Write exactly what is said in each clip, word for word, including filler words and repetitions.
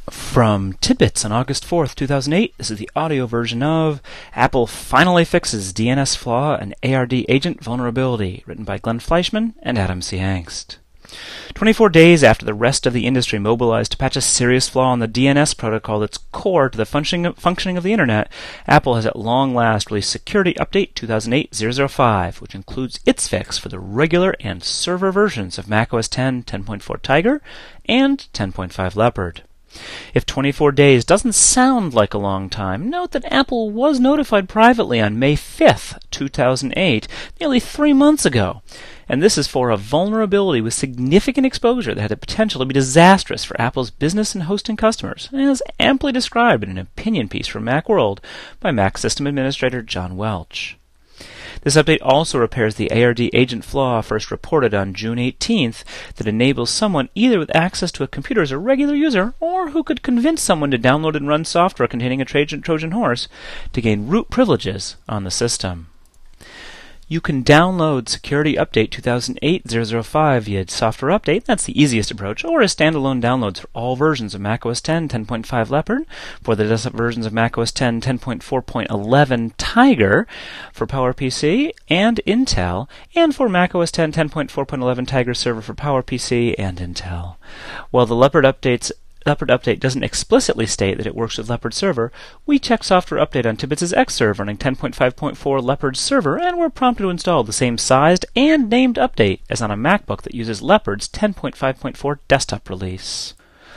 From Tidbits on August fourth, two thousand eight, this is the audio version of Apple Finally Fixes D N S Flaw and A R D Agent Vulnerability, written by Glenn Fleischman and Adam C. Angst. twenty-four days after the rest of the industry mobilized to patch a serious flaw in the D N S protocol that's core to the functioning of, functioning of the Internet, Apple has at long last released Security Update two thousand eight dash zero zero five, which includes its fix for the regular and server versions of macOS ten ten point four Tiger and ten point five Leopard. If twenty-four days doesn't sound like a long time, note that Apple was notified privately on May fifth, two thousand eight, nearly three months ago. And this is for a vulnerability with significant exposure that had the potential to be disastrous for Apple's business and hosting customers, as amply described in an opinion piece from Macworld by Mac System Administrator John Welch. This update also repairs the A R D agent flaw first reported on June eighteenth that enables someone either with access to a computer as a regular user or who could convince someone to download and run software containing a Trojan, Trojan horse to gain root privileges on the system. You can download Security Update two thousand eight dash zero zero five via Software Update, that's the easiest approach, or as standalone downloads for all versions of macOS ten ten point five Leopard, for the desktop versions of macOS ten ten point four point eleven Tiger, for PowerPC and Intel, and for macOS ten ten point four point eleven Tiger Server for PowerPC and Intel. While the Leopard updates Leopard Update doesn't explicitly state that it works with Leopard Server, we checked Software Update on Tidbits' Xserve running ten point five point four Leopard Server and were prompted to install the same sized and named update as on a MacBook that uses Leopard's ten point five point four desktop release.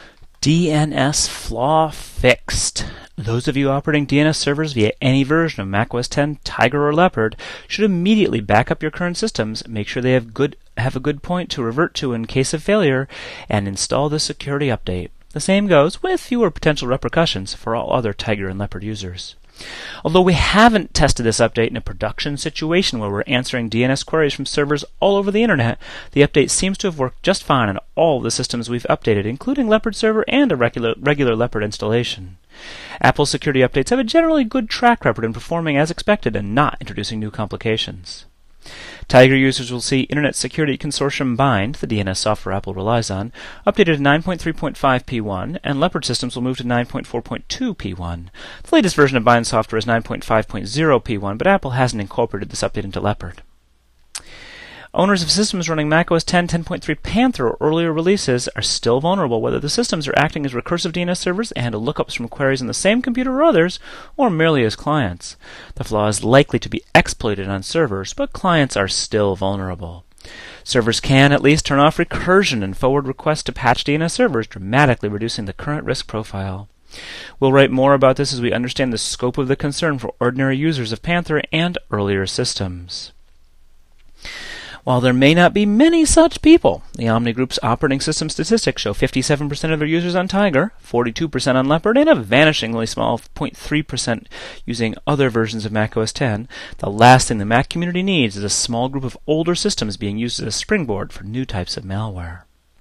D N S flaw fixed. Those of you operating D N S servers via any version of macOS ten, Tiger, or Leopard should immediately back up your current systems, make sure they have good have a good point to revert to in case of failure, and install the security update. The same goes, with fewer potential repercussions, for all other Tiger and Leopard users. Although we haven't tested this update in a production situation where we're answering D N S queries from servers all over the Internet, the update seems to have worked just fine on all the systems we've updated, including Leopard Server and a regular, regular Leopard installation. Apple's security updates have a generally good track record in performing as expected and not introducing new complications. Tiger users will see Internet Security Consortium Bind, the D N S software Apple relies on, updated to nine point three point five P one, and Leopard systems will move to nine point four point two P one. The latest version of Bind software is nine point five point zero P one, but Apple hasn't incorporated this update into Leopard. Owners of systems running macOS ten ten point three Panther or earlier releases are still vulnerable whether the systems are acting as recursive D N S servers and handle lookups from queries on the same computer or others, or merely as clients. The flaw is likely to be exploited on servers, but clients are still vulnerable. Servers can at least turn off recursion and forward requests to patch D N S servers, dramatically reducing the current risk profile. We'll write more about this as we understand the scope of the concern for ordinary users of Panther and earlier systems. While there may not be many such people, the Omni Group's operating system statistics show fifty-seven percent of their users on Tiger, forty-two percent on Leopard, and a vanishingly small zero point three percent using other versions of macOS ten. The last thing the Mac community needs is a small group of older systems being used as a springboard for new types of malware.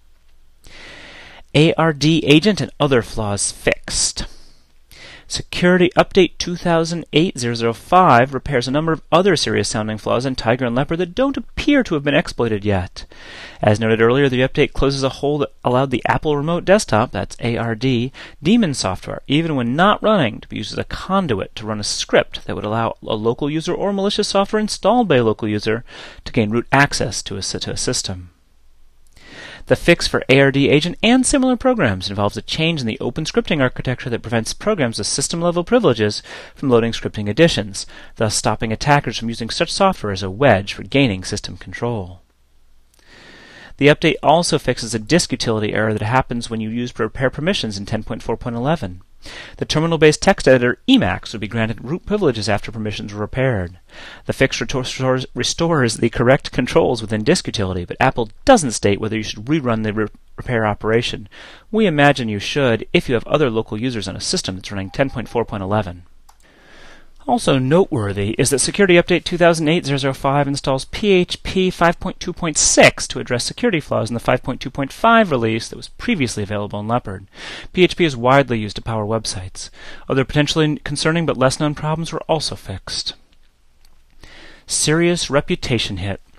A R D agent and other flaws fixed. Security Update two thousand eight dash zero zero five repairs a number of other serious-sounding flaws in Tiger and Leopard that don't appear to have been exploited yet. As noted earlier, the update closes a hole that allowed the Apple Remote Desktop, that's A R D, daemon software, even when not running, to be used as a conduit to run a script that would allow a local user or malicious software installed by a local user to gain root access to a, to a system. The fix for A R D agent and similar programs involves a change in the open scripting architecture that prevents programs with system-level privileges from loading scripting additions, thus stopping attackers from using such software as a wedge for gaining system control. The update also fixes a disk utility error that happens when you use repair permissions in ten point four point eleven. The terminal-based text editor Emacs would be granted root privileges after permissions were repaired. The fix restores, restores the correct controls within disk utility, but Apple doesn't state whether you should rerun the re repair operation. We imagine you should if you have other local users on a system that's running ten point four point eleven. Also noteworthy is that Security Update two thousand eight dash zero zero five installs P H P five point two point six to address security flaws in the five point two point five release that was previously available in Leopard. P H P is widely used to power websites. Other potentially concerning but less known problems were also fixed. Serious reputation hit.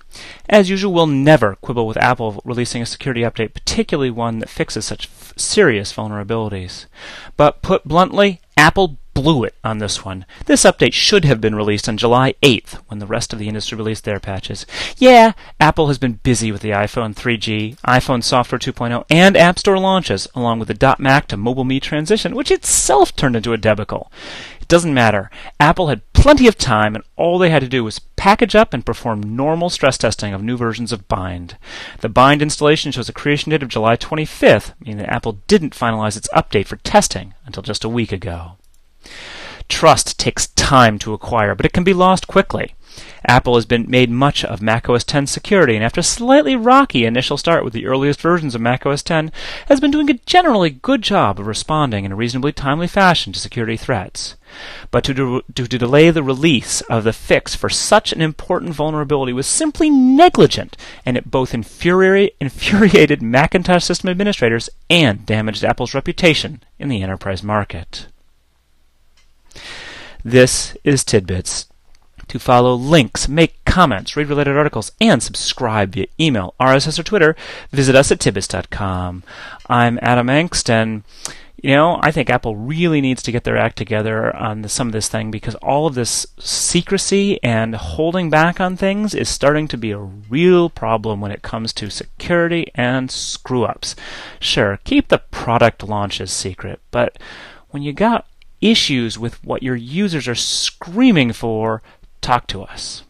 As usual, we'll never quibble with Apple releasing a security update, particularly one that fixes such f- serious vulnerabilities. But put bluntly, Apple blew it on this one. This update should have been released on July eighth, when the rest of the industry released their patches. Yeah, Apple has been busy with the iPhone three G, iPhone Software two point oh, and App Store launches, along with the .Mac to MobileMe transition, which itself turned into a debacle. It doesn't matter. Apple had plenty of time, and all they had to do was package up and perform normal stress testing of new versions of Bind. The Bind installation shows a creation date of July twenty-fifth, meaning that Apple didn't finalize its update for testing until just a week ago. Trust takes time to acquire, but it can be lost quickly. Apple has been made much of macOS ten security, and after a slightly rocky initial start with the earliest versions of macOS ten, has been doing a generally good job of responding in a reasonably timely fashion to security threats. But to, de- to, to delay the release of the fix for such an important vulnerability was simply negligent, and it both infuri- infuriated Macintosh system administrators and damaged Apple's reputation in the enterprise market. This is Tidbits. To follow links, make comments, read related articles, and subscribe via email, R S S, or Twitter, visit us at tidbits dot com. I'm Adam Engst, and you know, I think Apple really needs to get their act together on the, some of this thing, because all of this secrecy and holding back on things is starting to be a real problem when it comes to security and screw-ups. Sure, keep the product launches secret, but when you got issues with what your users are screaming for, talk to us.